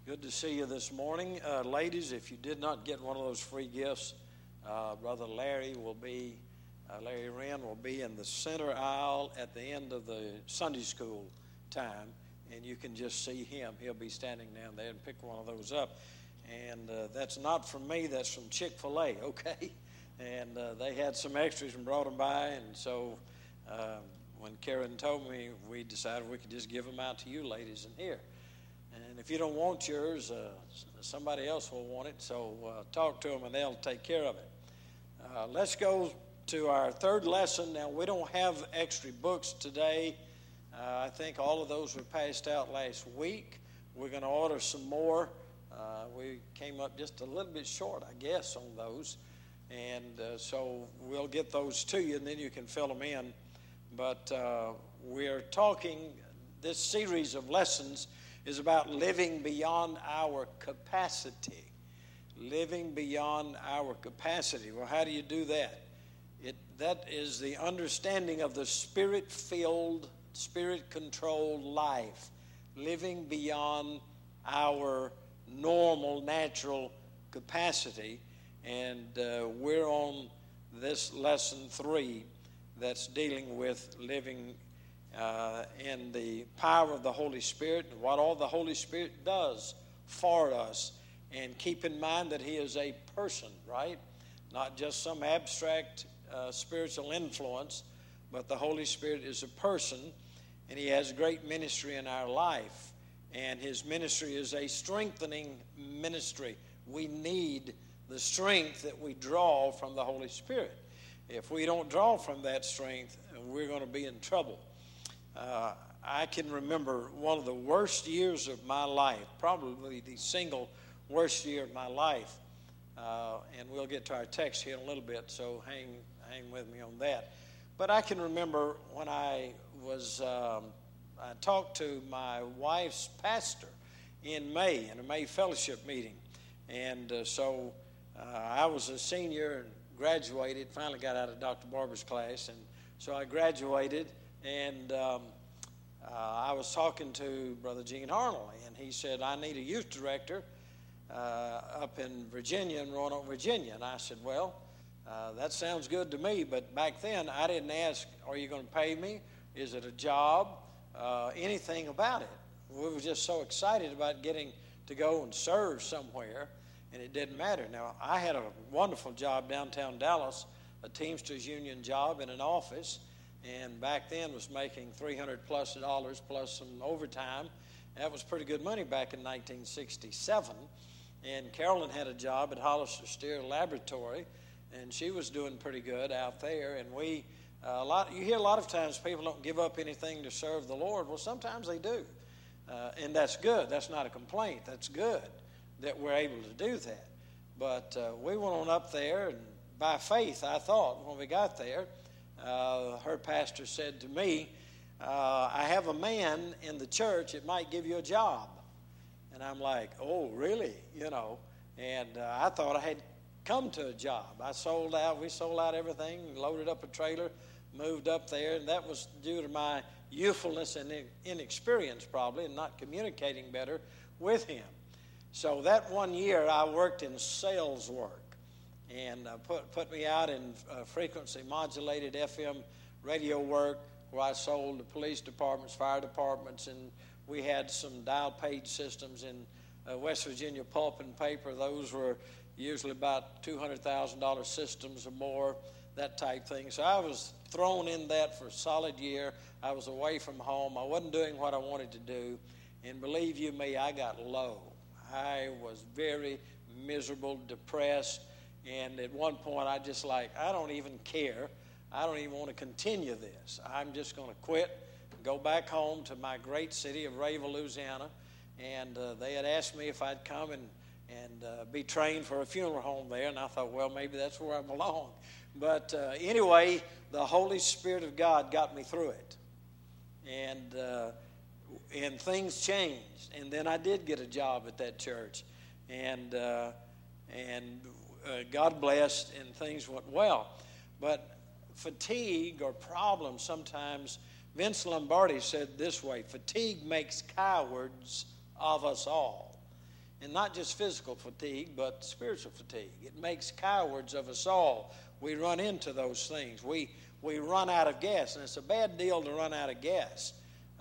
Good to see you this morning. Ladies, if you did not get one of those free gifts, Brother Larry Wren will be in the center aisle at the end of the Sunday school time, and you can just see him. He'll be standing down there and pick one of those up. And that's not from me, that's from Chick-fil-A, okay? And they had some extras and brought them by, and so when Karen told me, we decided we could just give them out to you ladies in here. And if you don't want yours, somebody else will want it, so talk to them and they'll take care of it. Let's go to our third lesson. Now, we don't have extra books today. I think all of those were passed out last week. We're going to order some more. We came up just a little bit short, I guess, on those. And so we'll get those to you, and then you can fill them in. But we're talking, this series of lessons is about living beyond our capacity. Living beyond our capacity. Well, how do you do that? That is the understanding of the Spirit-filled, Spirit-controlled life. Living beyond our normal, natural capacity. And we're on this lesson 3 that's dealing with living in the power of the Holy Spirit and what all the Holy Spirit does for us. And keep in mind that He is a person, right? Not just some abstract spiritual influence, but the Holy Spirit is a person, and He has great ministry in our life. And His ministry is a strengthening ministry. We need the strength that we draw from the Holy Spirit. If we don't draw from that strength, we're going to be in trouble. I can remember one of the worst years of my life, probably the single worst year of my life, and we'll get to our text here in a little bit, so hang with me on that. But I can remember when I talked to my wife's pastor in May, in a May fellowship meeting, and so I was a senior and graduated, finally got out of Dr. Barber's class, and so I graduated, and I was talking to Brother Gene Arnold, and he said, I need a youth director up in Virginia, in Roanoke, Virginia. And I said, well, that sounds good to me, but back then I didn't ask, are you going to pay me? Is it a job? Anything about it. We were just so excited about getting to go and serve somewhere, and it didn't matter. Now, I had a wonderful job downtown Dallas, a Teamsters Union job in an office, and back then was making $300+ plus some overtime. That was pretty good money back in 1967. And Carolyn had a job at Hollister Steer Laboratory, and she was doing pretty good out there. And you hear a lot of times people don't give up anything to serve the Lord. Well, sometimes they do, and that's good. That's not a complaint. That's good that we're able to do that. But we went on up there, and by faith, I thought when we got there, her pastor said to me, I have a man in the church that might give you a job. And I'm like, oh, really? And I thought I had come to a job. We sold out everything, loaded up a trailer, moved up there, and that was due to my youthfulness and inexperience probably, and not communicating better with him. So that one year I worked in sales work, and put me out in frequency modulated FM radio work, where I sold to police departments, fire departments, and we had some dial page systems in West Virginia pulp and paper. Those were usually about $200,000 systems or more, that type thing. So I was thrown in that for a solid year. I was away from home. I wasn't doing what I wanted to do. And believe you me, I got low. I was very miserable, depressed. And at one point, I don't even care. I don't even want to continue this. I'm just going to quit, go back home to my great city of Rayville, Louisiana. And they had asked me if I'd come and be trained for a funeral home there. And I thought, well, maybe that's where I belong. But anyway, the Holy Spirit of God got me through it. And things changed. And then I did get a job at that church. And God blessed, and things went well. But fatigue or problems sometimes, Vince Lombardi said this way, fatigue makes cowards of us all. and not just physical fatigue, but spiritual fatigue. It makes cowards of us all. We run into those things. We run out of gas, and it's a bad deal to run out of gas.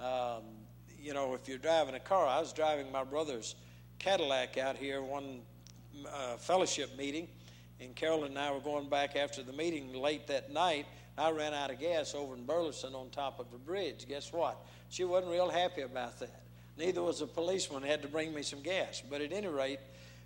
If you're driving a car, I was driving my brother's Cadillac out here one fellowship meeting, and Carolyn and I were going back after the meeting late that night. I ran out of gas over in Burleson on top of a bridge. Guess what? She wasn't real happy about that. Neither was a policeman who had to bring me some gas. But at any rate,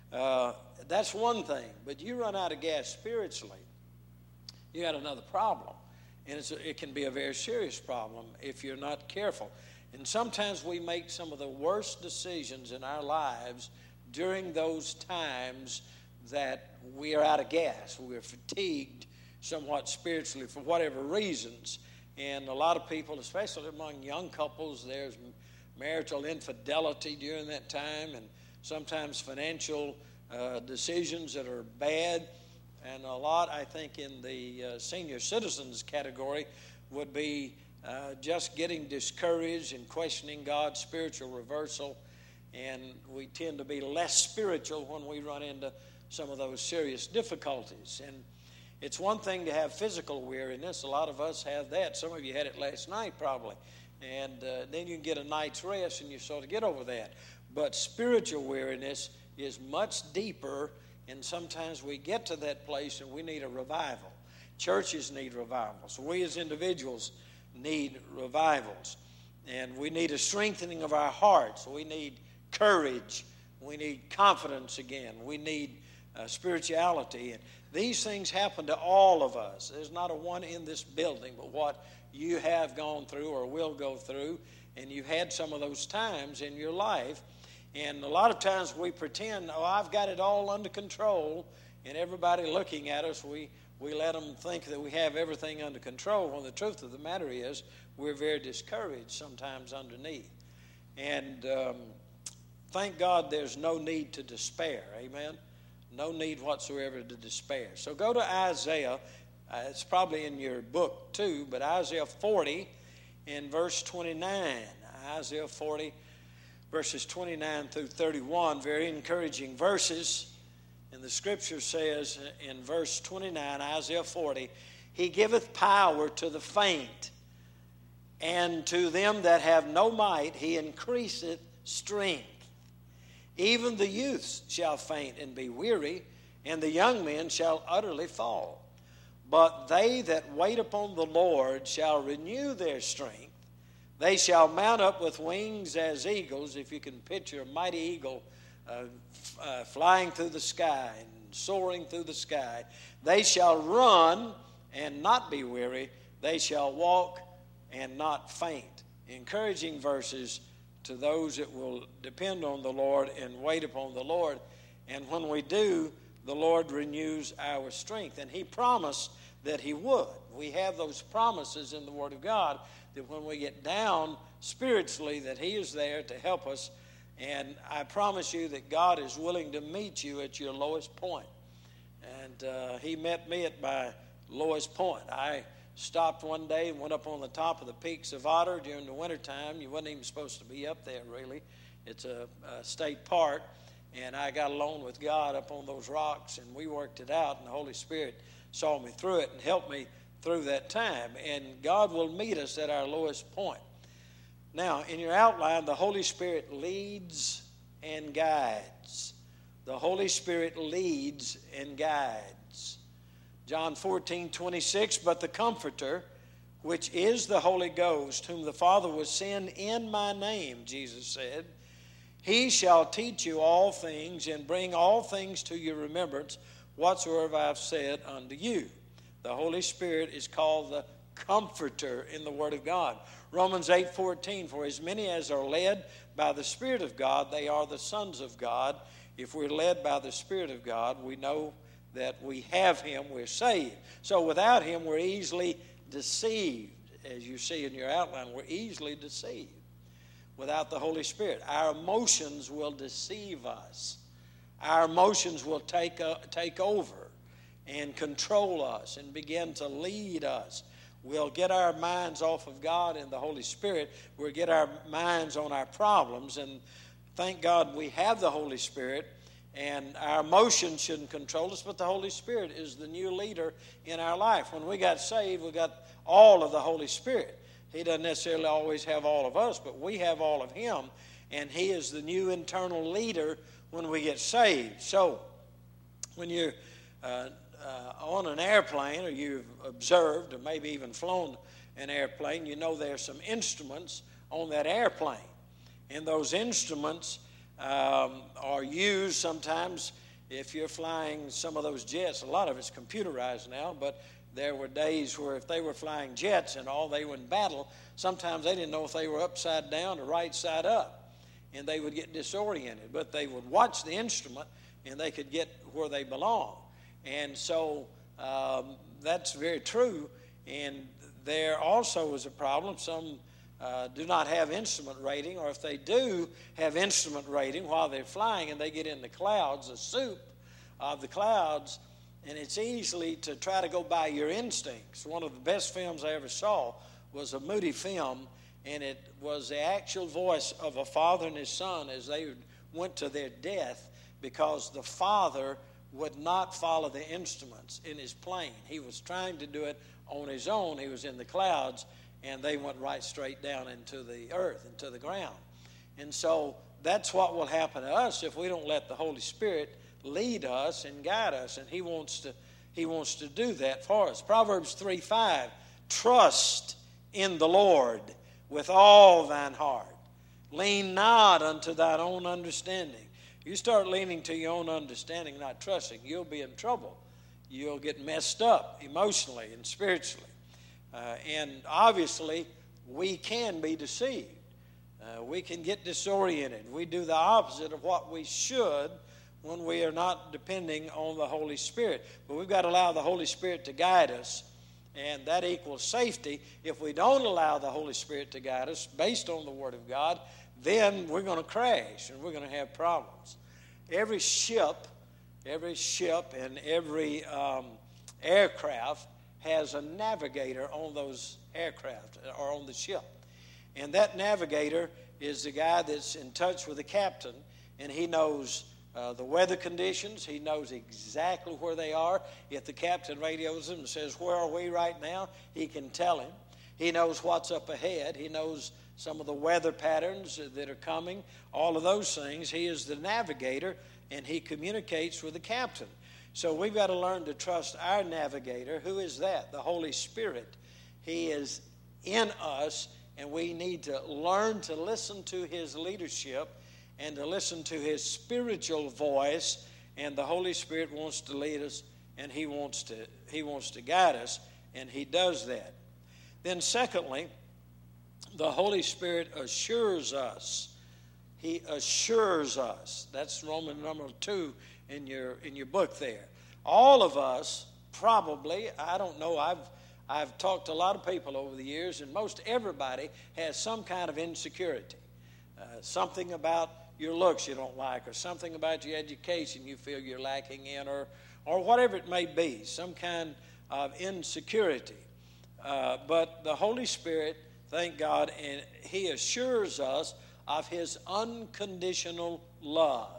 that's one thing. But you run out of gas spiritually, you got another problem. And it can be a very serious problem if you're not careful. And sometimes we make some of the worst decisions in our lives during those times that we are out of gas. We're fatigued somewhat spiritually for whatever reasons. And a lot of people, especially among young couples, there's marital infidelity during that time, and sometimes financial decisions that are bad. And a lot, I think, in the senior citizens category would be just getting discouraged and questioning God's spiritual reversal. And we tend to be less spiritual when we run into some of those serious difficulties. And it's one thing to have physical weariness. A lot of us have that. Some of you had it last night probably. And then you can get a night's rest and you sort of get over that. But spiritual weariness is much deeper, and sometimes we get to that place and we need a revival. Churches need revivals. We as individuals need revivals. And we need a strengthening of our hearts. We need courage. We need confidence again. We need spirituality. And these things happen to all of us. There's not a one in this building, but what you have gone through or will go through, and you've had some of those times in your life. And a lot of times we pretend, I've got it all under control, and everybody looking at us, we let them think that we have everything under control, when the truth of the matter is we're very discouraged sometimes underneath. And thank God there's no need to despair, amen? No need whatsoever to despair. So go to Isaiah. It's probably in your book too, but Isaiah 40 in verse 29. Isaiah 40 verses 29 through 31, very encouraging verses. And the scripture says in verse 29, Isaiah 40, He giveth power to the faint, and to them that have no might He increaseth strength. Even the youths shall faint and be weary, and the young men shall utterly fall. But they that wait upon the Lord shall renew their strength. They shall mount up with wings as eagles. If you can picture a mighty eagle flying through the sky and soaring through the sky. They shall run and not be weary. They shall walk and not faint. Encouraging verses to those that will depend on the Lord and wait upon the Lord. And when we do, the Lord renews our strength. And He promised that He would. We have those promises in the Word of God that when we get down spiritually, that He is there to help us. And I promise you that God is willing to meet you at your lowest point. And He met me at my lowest point. I stopped one day and went up on the top of the Peaks of Otter during the wintertime. You wasn't even supposed to be up there, really. It's a state park. And I got alone with God up on those rocks, and we worked it out, and the Holy Spirit saw me through it and helped me through that time. And God will meet us at our lowest point. Now, in your outline, the Holy Spirit leads and guides. The Holy Spirit leads and guides. John 14:26, but the Comforter, which is the Holy Ghost, whom the Father will send in my name, Jesus said, He shall teach you all things and bring all things to your remembrance, whatsoever I have said unto you. The Holy Spirit is called the Comforter in the Word of God. Romans 8:14, for as many as are led by the Spirit of God, they are the sons of God. If we're led by the Spirit of God, we know that we have Him, we're saved. So without Him, we're easily deceived. As you see in your outline, we're easily deceived without the Holy Spirit. Our emotions will deceive us. Our emotions will take over and control us and begin to lead us. We'll get our minds off of God and the Holy Spirit. We'll get our minds on our problems, and thank God we have the Holy Spirit, and our emotions shouldn't control us, but the Holy Spirit is the new leader in our life. When we got saved, we got all of the Holy Spirit. He doesn't necessarily always have all of us, but we have all of Him, and He is the new internal leader when we get saved. So when you're on an airplane, or you've observed or maybe even flown an airplane, you know there's some instruments on that airplane. And those instruments are used sometimes if you're flying some of those jets. A lot of it's computerized now, but there were days where if they were flying jets and all, they were in battle, sometimes they didn't know if they were upside down or right side up, and they would get disoriented. But they would watch the instrument, and they could get where they belong. And so that's very true. And there also is a problem. Some do not have instrument rating, or if they do have instrument rating while they're flying and they get in the clouds, the soup of the clouds, and it's easily to try to go by your instincts. One of the best films I ever saw was a Moody film, and it was the actual voice of a father and his son as they went to their death because the father would not follow the instruments in his plane. He was trying to do it on his own. He was in the clouds, and they went right straight down into the earth, into the ground. And so that's what will happen to us if we don't let the Holy Spirit lead us and guide us, and He wants to do that for us. Proverbs 3:5, trust in the Lord with all thine heart. Lean not unto thine own understanding. You start leaning to your own understanding, not trusting, you'll be in trouble. You'll get messed up emotionally and spiritually. And obviously, we can be deceived. We can get disoriented. We do the opposite of what we should when we are not depending on the Holy Spirit. But we've got to allow the Holy Spirit to guide us, and that equals safety. If we don't allow the Holy Spirit to guide us based on the Word of God, then we're going to crash and we're going to have problems. Every ship and every aircraft has a navigator on those aircraft or on the ship. And that navigator is the guy that's in touch with the captain, and he knows the weather conditions. He knows exactly where they are. If the captain radios him and says, "Where are we right now?" he can tell him. He knows what's up ahead. He knows some of the weather patterns that are coming, all of those things. He is the navigator, and he communicates with the captain. So we've got to learn to trust our navigator. Who is that? The Holy Spirit. He is in us, and we need to learn to listen to His leadership and to listen to His spiritual voice. And the Holy Spirit wants to lead us, and He wants to guide us, and He does that. Then secondly, the Holy Spirit assures us. He assures us. That's Roman number 2 in your book there. All of us probably, I don't know, I've talked to a lot of people over the years, and most everybody has some kind of insecurity. Something about your looks you don't like, or something about your education you feel you're lacking in, or whatever it may be, some kind of insecurity. But the Holy Spirit, thank God, and He assures us of His unconditional love,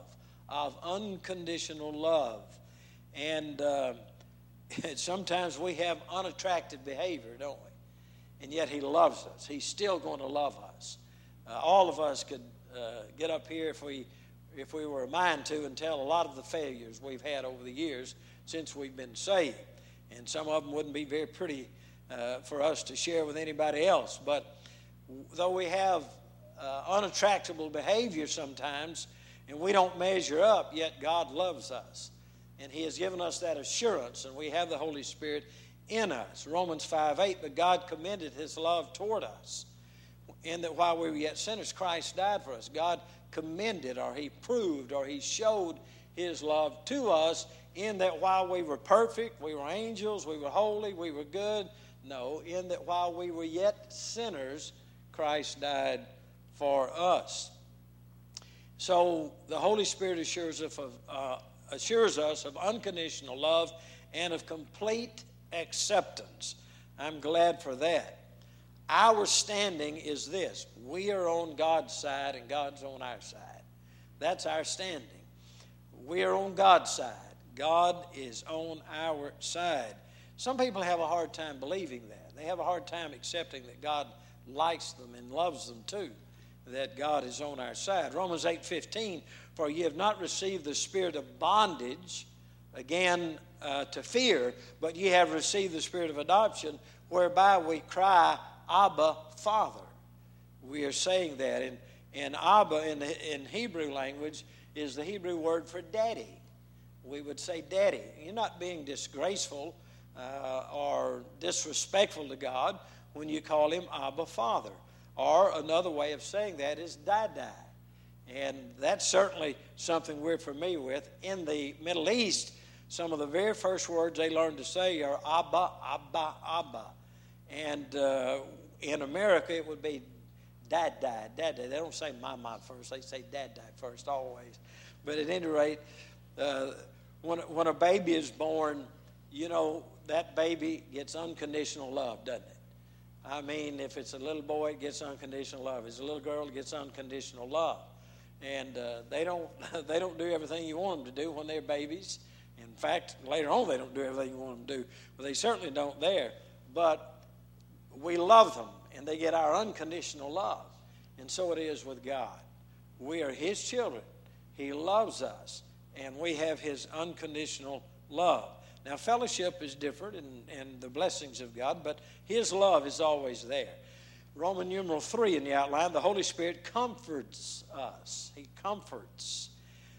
And sometimes we have unattractive behavior, don't we? And yet He loves us. He's still going to love us. All of us could get up here if we were a mind to and tell a lot of the failures we've had over the years since we've been saved. And some of them wouldn't be very pretty for us to share with anybody else. But though we have unattractable behavior sometimes, and we don't measure up, yet God loves us. And He has given us that assurance, and we have the Holy Spirit in us. Romans 5:8, but God commended His love toward us, in that while we were yet sinners, Christ died for us. God commended, or He proved, or He showed His love to us, in that while we were perfect, we were angels, we were holy, we were good. No, in that while we were yet sinners, Christ died for us. So the Holy Spirit assures us of unconditional love and of complete acceptance. I'm glad for that. Our standing is this: we are on God's side and God's on our side. That's our standing. We are on God's side. God is on our side. Some people have a hard time believing that. They have a hard time accepting that God likes them and loves them too, that God is on our side. Romans 8:15, for ye have not received the spirit of bondage, again, to fear, but ye have received the spirit of adoption, whereby we cry, Abba, Father. We are saying that. And Abba in Hebrew language is the Hebrew word for daddy. We would say daddy. You're not being disgraceful or disrespectful to God when you call him Abba, Father. Or another way of saying that is Dada. And that's certainly something we're familiar with. In the Middle East, some of the very first words they learn to say are Abba, Abba, Abba. And in America, it would be Dada, Dada. They don't say Mama first. They say Dada first always. But at any rate, when a baby is born, you know, that baby gets unconditional love, doesn't it? I mean, if it's a little boy, it gets unconditional love. If it's a little girl, it gets unconditional love. And they don't do everything you want them to do when they're babies. In fact, later on, they don't do everything you want them to do. But they certainly don't there. But we love them, and they get our unconditional love. And so it is with God. We are his children. He loves us, and we have his unconditional love. Now, fellowship is different and the blessings of God, but his love is always there. Roman numeral 3 in the outline, the Holy Spirit comforts us. He comforts.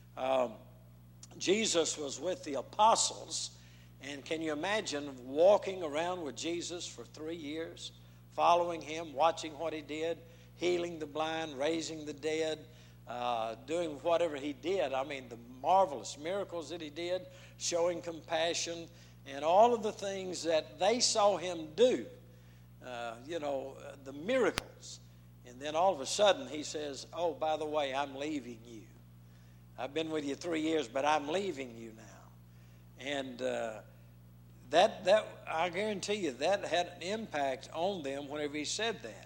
Jesus was with the apostles, and can you imagine walking around with Jesus for 3 years, following him, watching what he did, healing the blind, raising the dead, doing whatever he did. I mean, the marvelous miracles that he did, showing compassion, and all of the things that they saw him do, the miracles. And then all of a sudden he says, oh, by the way, I'm leaving you. I've been with you 3 years, but I'm leaving you now. And that I guarantee you, that had an impact on them whenever he said that.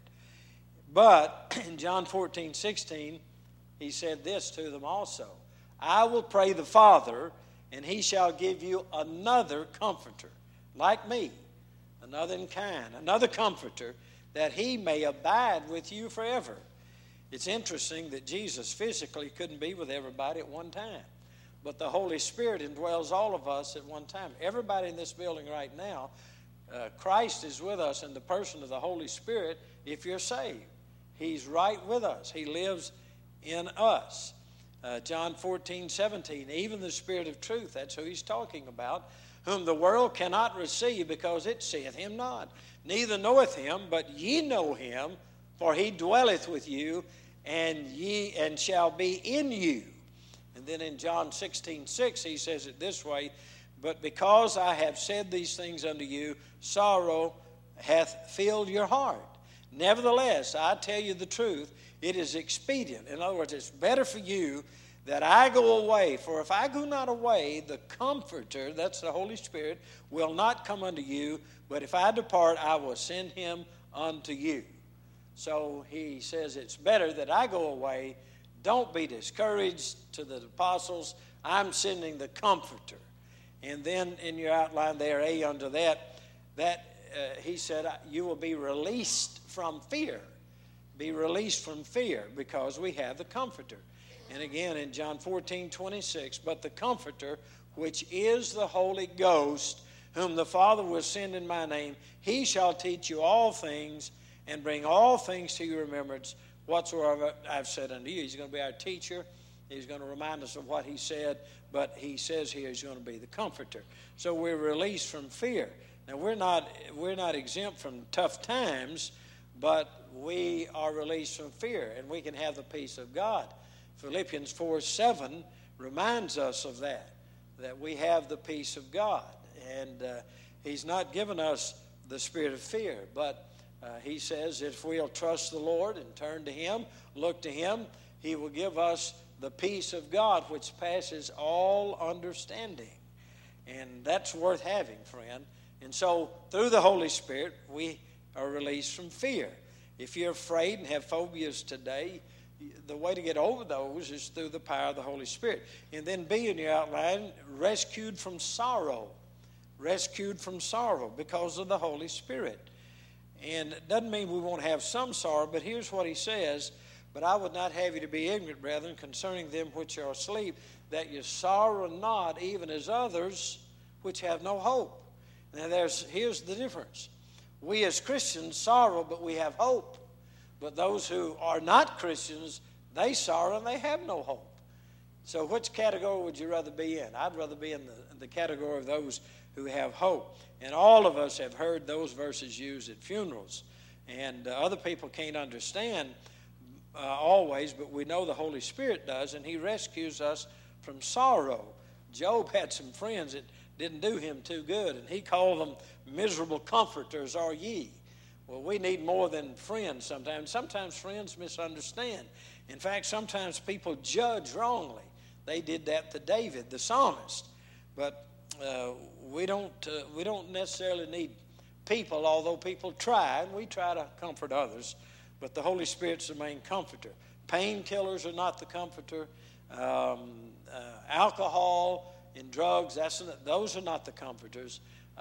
But in John 14:16, he said this to them also. I will pray the Father, and he shall give you another comforter, like me, another in kind, another comforter, that he may abide with you forever. It's interesting that Jesus physically couldn't be with everybody at one time, but the Holy Spirit indwells all of us at one time. Everybody in this building right now, Christ is with us in the person of the Holy Spirit if you're saved. He's right with us. He lives in us. John 14:17, even the Spirit of truth, that's who he's talking about, whom the world cannot receive because it seeth him not, neither knoweth him, but ye know him, for he dwelleth with you, and shall be in you. And then in John 16:6, he says it this way, but because I have said these things unto you, sorrow hath filled your heart. Nevertheless, I tell you the truth, it is expedient. In other words, it's better for you that I go away. For if I go not away, the Comforter, that's the Holy Spirit, will not come unto you. But if I depart, I will send him unto you. So he says it's better that I go away. Don't be discouraged to the apostles. I'm sending the Comforter. And then in your outline there, A unto that, he said, you will be released from fear. Be released from fear because we have the Comforter. And again in John 14:26, but the Comforter, which is the Holy Ghost, whom the Father will send in my name, he shall teach you all things and bring all things to your remembrance whatsoever I've said unto you. He's going to be our teacher. He's going to remind us of what he said, but he says here he's going to be the Comforter. So we're released from fear. Now we're not exempt from tough times, but we are released from fear, and we can have the peace of God. Philippians 4:7 reminds us of that we have the peace of God. And he's not given us the spirit of fear, but he says if we'll trust the Lord and turn to him, look to him, he will give us the peace of God, which passes all understanding. And that's worth having, friend. And so through the Holy Spirit, we are released from fear. If you're afraid and have phobias today, the way to get over those is through the power of the Holy Spirit. And then B in your outline, rescued from sorrow. Rescued from sorrow because of the Holy Spirit. And it doesn't mean we won't have some sorrow, but here's what he says: but I would not have you to be ignorant, brethren, concerning them which are asleep, that you sorrow not, even as others which have no hope. Now here's the difference. We as Christians sorrow, but we have hope. But those who are not Christians, they sorrow and they have no hope. So which category would you rather be in? I'd rather be in the category of those who have hope. And all of us have heard those verses used at funerals. And other people can't understand always, but we know the Holy Spirit does, and he rescues us from sorrow. Job had some friends that didn't do him too good, and he called them miserable comforters are ye. Well, we need more than friends sometimes. Sometimes friends misunderstand. In fact, sometimes people judge wrongly. They did that to David, the psalmist. But we don't necessarily need people, although people try, and we try to comfort others. But the Holy Spirit's the main comforter. Painkillers are not the comforter. Alcohol and drugs, those are not the comforters.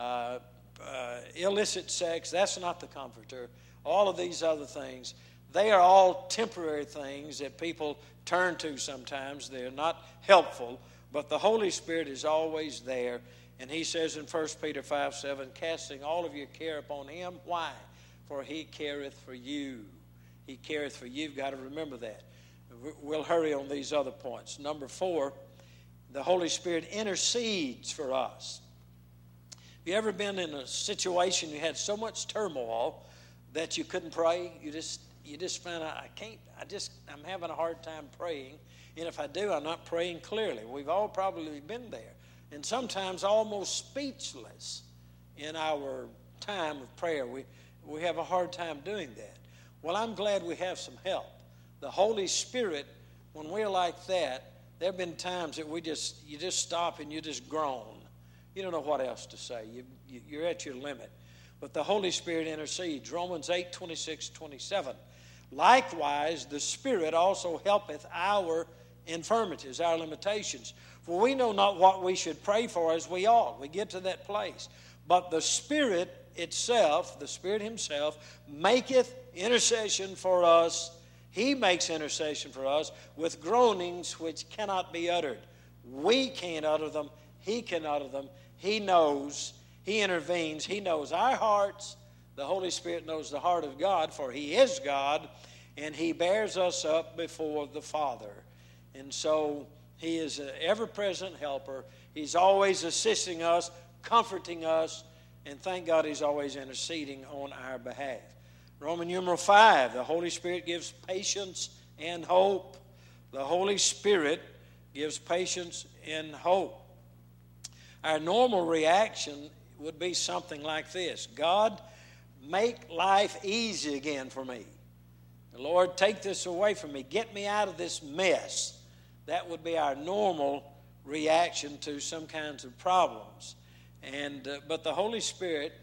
Illicit sex, that's not the comforter. All of these other things, they are all temporary things that people turn to sometimes. They're not helpful, but the Holy Spirit is always there. And he says in 1 Peter 5:7, casting all of your care upon him. Why? For he careth for you. He careth for you. You've got to remember that. We'll hurry on these other points. Number 4, the Holy Spirit intercedes for us. Have you ever been in a situation you had so much turmoil that you couldn't pray? You just found out, I'm having a hard time praying. And if I do, I'm not praying clearly. We've all probably been there. And sometimes almost speechless in our time of prayer. We have a hard time doing that. Well, I'm glad we have some help. The Holy Spirit, when we're like that, there have been times that you just stop and you just groan. You don't know what else to say. You're at your limit. But the Holy Spirit intercedes. Romans 8:26-27. Likewise, the Spirit also helpeth our infirmities, our limitations. For we know not what we should pray for as we ought. We get to that place. But the Spirit itself, the Spirit himself, maketh intercession for us. He makes intercession for us with groanings which cannot be uttered. We can't utter them. He can utter them. He knows. He intervenes. He knows our hearts. The Holy Spirit knows the heart of God, for he is God, and he bears us up before the Father. And so he is an ever-present helper. He's always assisting us, comforting us, and thank God he's always interceding on our behalf. Roman numeral 5, the Holy Spirit gives patience and hope. The Holy Spirit gives patience and hope. Our normal reaction would be something like this: God, make life easy again for me. Lord, take this away from me. Get me out of this mess. That would be our normal reaction to some kinds of problems. But the Holy Spirit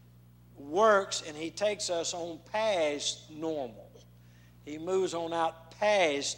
works, and he takes us on past normal. He moves on out past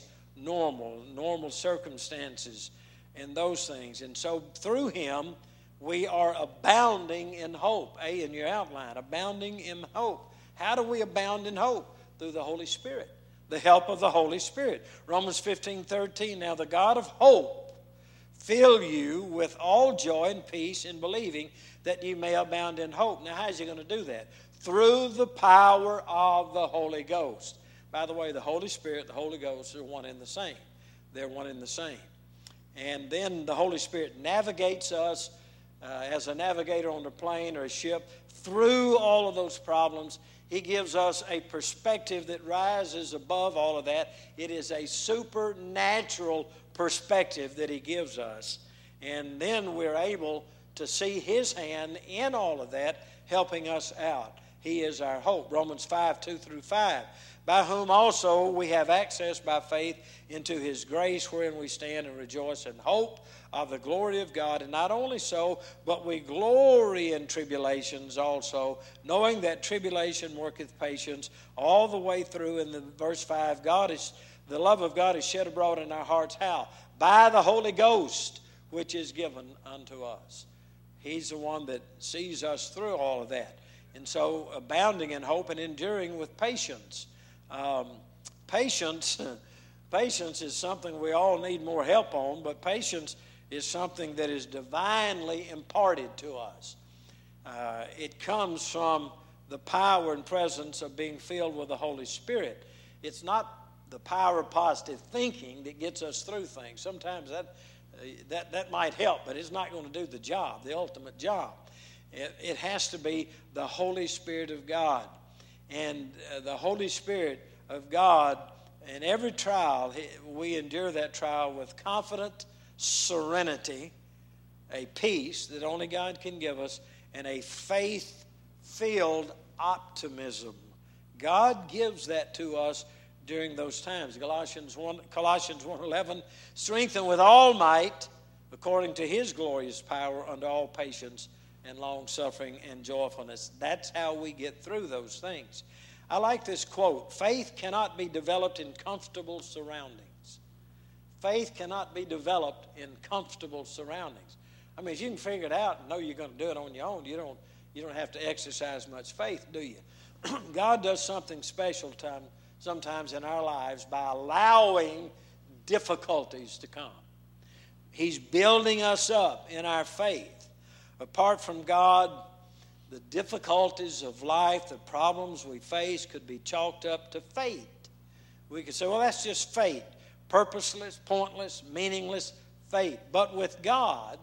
normal circumstances and those things. And so through him, we are abounding in hope. A in your outline, abounding in hope. How do we abound in hope? Through the Holy Spirit, the help of the Holy Spirit. Romans 15:13, now the God of hope fill you with all joy and peace in believing, that you may abound in hope. Now, how is he going to do that? Through the power of the Holy Ghost. By the way, the Holy Spirit, the Holy Ghost are one and the same. They're one and the same. And then the Holy Spirit navigates us as a navigator on a plane or a ship through all of those problems. He gives us a perspective that rises above all of that. It is a supernatural perspective that he gives us. And then we're able to see his hand in all of that, helping us out. He is our hope. Romans 5:2-5. By whom also we have access by faith into his grace, wherein we stand and rejoice in hope of the glory of God. And not only so, but we glory in tribulations also, knowing that tribulation worketh patience all the way through. In the verse 5, God is The love of God is shed abroad in our hearts. How? By the Holy Ghost, which is given unto us. He's the one that sees us through all of that. And so abounding in hope and enduring with patience. Patience is something we all need more help on, but patience is something that is divinely imparted to us. It comes from the power and presence of being filled with the Holy Spirit. It's not the power of positive thinking that gets us through things. Sometimes that might help, but it's not going to do the job, the ultimate job. It has to be the Holy Spirit of God. And the Holy Spirit of God, in every trial, we endure that trial with confident serenity, a peace that only God can give us, and a faith-filled optimism. God gives that to us during those times. Colossians 1:11, strengthened with all might, according to his glorious power, unto all patience and long-suffering and joyfulness. That's how we get through those things. I like this quote: faith cannot be developed in comfortable surroundings. Faith cannot be developed in comfortable surroundings. I mean, if you can figure it out and know you're going to do it on your own, you don't have to exercise much faith, do you? God does something special sometimes in our lives by allowing difficulties to come. He's building us up in our faith. Apart from God, the difficulties of life, the problems we face could be chalked up to fate. We could say, well, that's just fate. Purposeless, pointless, meaningless fate. But with God,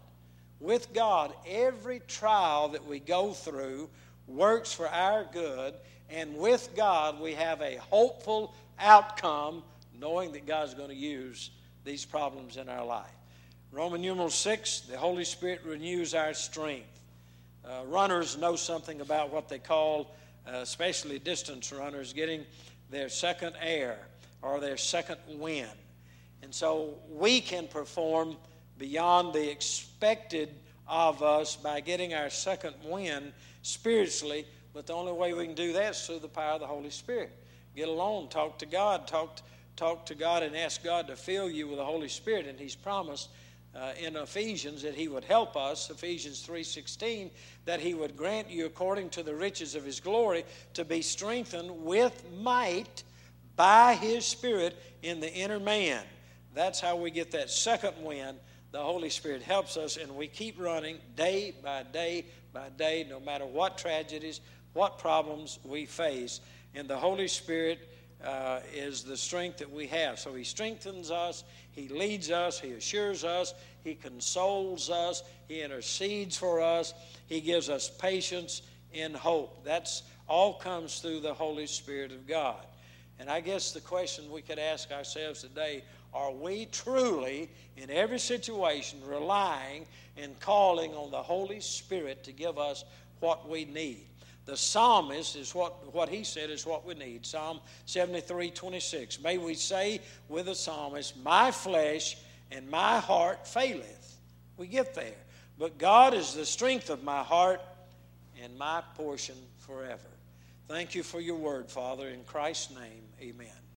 every trial that we go through works for our good, and with God we have a hopeful outcome, knowing that God's going to use these problems in our life. Roman numeral 6, the Holy Spirit renews our strength. Runners know something about what they call, especially distance runners, getting their second air or their second wind. And so we can perform beyond the expected of us by getting our second wind spiritually, but the only way we can do that is through the power of the Holy Spirit. Get alone, talk to God, talk to God and ask God to fill you with the Holy Spirit, and He's promised in Ephesians that He would help us, Ephesians 3:16, that He would grant you according to the riches of His glory to be strengthened with might by His Spirit in the inner man. That's how we get that second wind. The Holy Spirit helps us, and we keep running day by day by day, no matter what tragedies, what problems we face. And the Holy Spirit is the strength that we have. So He strengthens us, He leads us, He assures us, He consoles us, He intercedes for us, He gives us patience in hope. That's all comes through the Holy Spirit of God. And I guess the question we could ask ourselves today, are we truly, in every situation, relying and calling on the Holy Spirit to give us what we need? The psalmist is what he said is what we need. Psalm 73:26. May we say with the psalmist, my flesh and my heart faileth. We get there. But God is the strength of my heart and my portion forever. Thank you for your word, Father. In Christ's name, amen.